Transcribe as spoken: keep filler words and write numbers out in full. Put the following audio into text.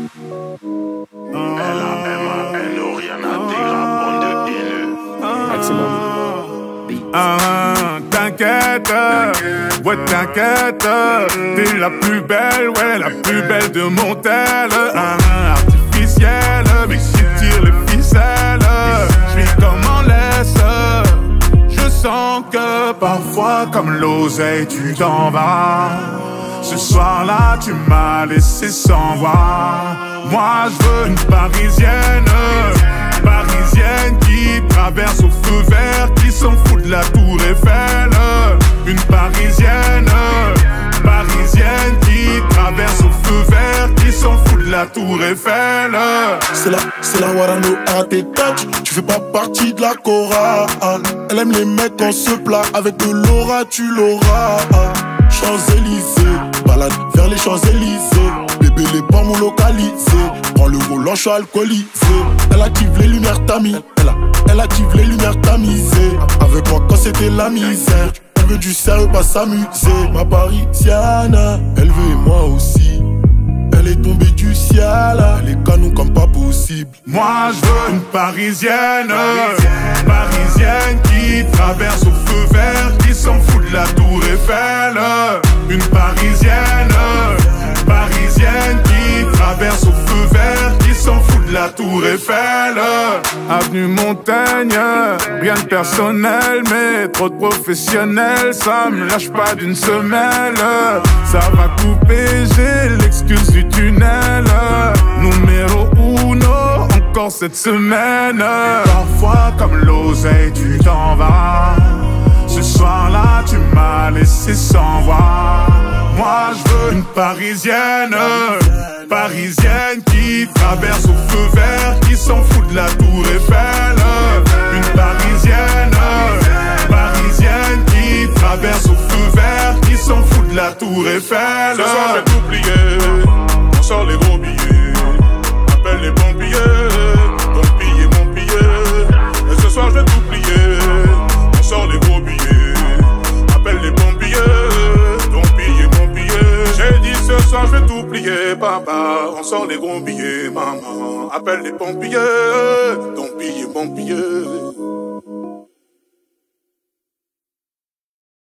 L A M A N O, rien n'intégra, bande de haineux. Maximum. Ah, t'inquiète, ouais t'inquiète, t'es la plus belle, ouais la plus belle de mon tel. Ah, artificielle, mais si tire les ficelles, j'vis comme en laisse. Je sens que parfois comme l'oseille tu t'en vas. Ce soir-là tu m'as laissé sans voix. Moi je veux une parisienne, parisienne qui traverse au feu vert, qui s'en fout de la tour Eiffel. Une parisienne, parisienne qui traverse au feu vert, qui s'en fout de la tour Eiffel. C'est la, c'est la Warano à tes touch. Tu fais pas partie de la chorale. Elle aime les mecs en se plat. Avec de l'aura tu l'auras. Champs-Élysées, balade vers les Champs-Élysées. Bébé les pommes localisées. Prends le volant, je suis alcoolisé. Elle active les lumières tamisées. Elle, elle active les lumières tamisées. Avec moi quand c'était la misère. Elle veut du sérieux, pas s'amuser. Ma parisienne, elle veut et moi aussi. Elle est tombée du ciel, les canons comme pas possible. Moi je veux une parisienne, parisienne, parisienne qui traverse au feu vert, qui s'en fout de la tour Eiffel. Une parisienne, parisienne qui traverse au feu vert, qui s'en fout de la tour Eiffel. Avenue Montaigne, rien de personnel, mais trop de professionnels, ça me lâche pas d'une semelle. Ça va couper, j'ai l'excuse du tunnel. Numéro uno, encore cette semaine. Parfois comme l'oseille tu t'en vas. Ce soir-là tu m'as laissé sans voix. Moi je veux une parisienne, parisienne qui traverse au feu vert, qui s'en fout de la tour Eiffel. Une parisienne, parisienne qui traverse au feu vert, qui s'en fout de la tour Eiffel. Ce soir je vais t'oublier, on sort les gros billets. Appelle les pompiers, ton billet, mon billet. Et ce soir je vais t'oublier, on sort les gros billets. Appelle les pompiers, ton billet, mon billet. J'ai dit ce soir je vais t'oublier, papa. On sort les gros billets, maman. Appelle les pompiers, ton billet, mon billet.